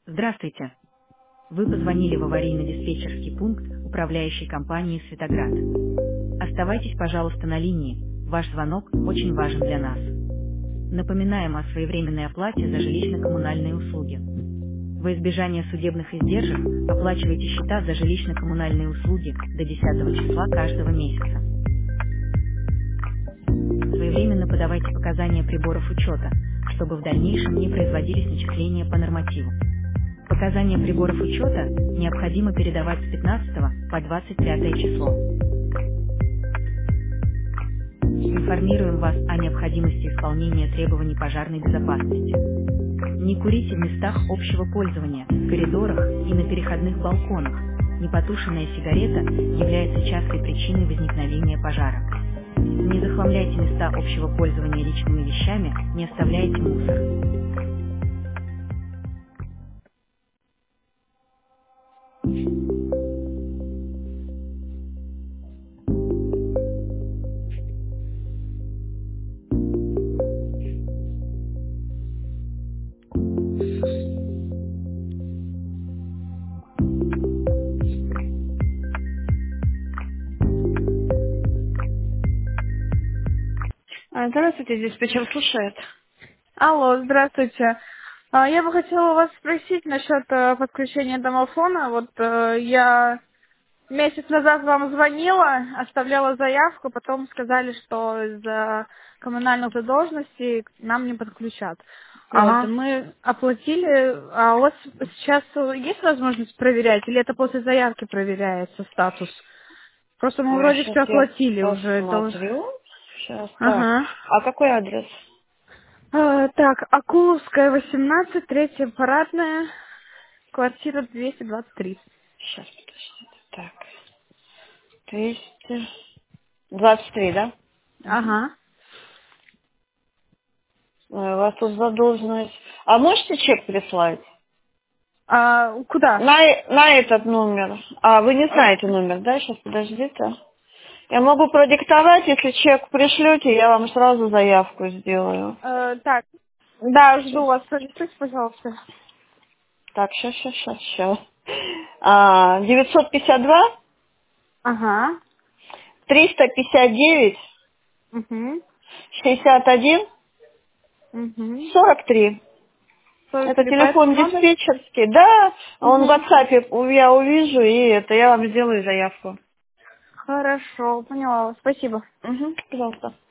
Здравствуйте. Вы позвонили в аварийно-диспетчерский пункт управляющей компании «Светоград». Оставайтесь, пожалуйста, на линии. Ваш звонок очень важен для нас. Напоминаем о своевременной оплате за жилищно-коммунальные услуги. Во избежание судебных издержек оплачивайте счета за жилищно-коммунальные услуги до 10 числа каждого месяца. Своевременно подавайте показания приборов учета, чтобы в дальнейшем не производились начисления по нормативу. Показания приборов учета необходимо передавать с 15 по 25 число. Информируем вас о необходимости исполнения требований пожарной безопасности. Не курите в местах общего пользования, в коридорах и на переходных балконах. Непотушенная сигарета является частой причиной возникновения пожара. Не захламляйте места общего пользования личными вещами, не оставляйте мусор. Здравствуйте, диспетчер слушает. Алло, здравствуйте. Я бы хотела вас спросить насчет подключения домофона. Я месяц назад вам звонила, оставляла заявку, потом сказали, что из-за коммунальных задолженностей нам не подключат. Ага. Мы оплатили, а у вас сейчас есть возможность проверять, или это после заявки проверяется статус? Просто мы вроде Сейчас все я оплатили уже. посмотрю. Сейчас, так. Ага. А какой адрес? Так, Акуловская, 18, третья парадная, квартира 223. Сейчас, подождите. Так. 223, да? Мгм. Ага. У вас тут задолженность. А можете чек прислать? Куда? На этот номер. А, вы не знаете номер, да? Сейчас, подождите. Я могу продиктовать, если чек пришлете, я вам сразу заявку сделаю. Так, да, Щас. жду вас. Продиктуйте, пожалуйста. Так, сейчас. 952 Ага. 359 Угу. 61 Угу. 43. Это 43 по телефон этому номеру? диспетчерский. Да, он в Угу. WhatsApp я увижу, и это я вам сделаю заявку. Хорошо, поняла вас. Спасибо. Угу, пожалуйста.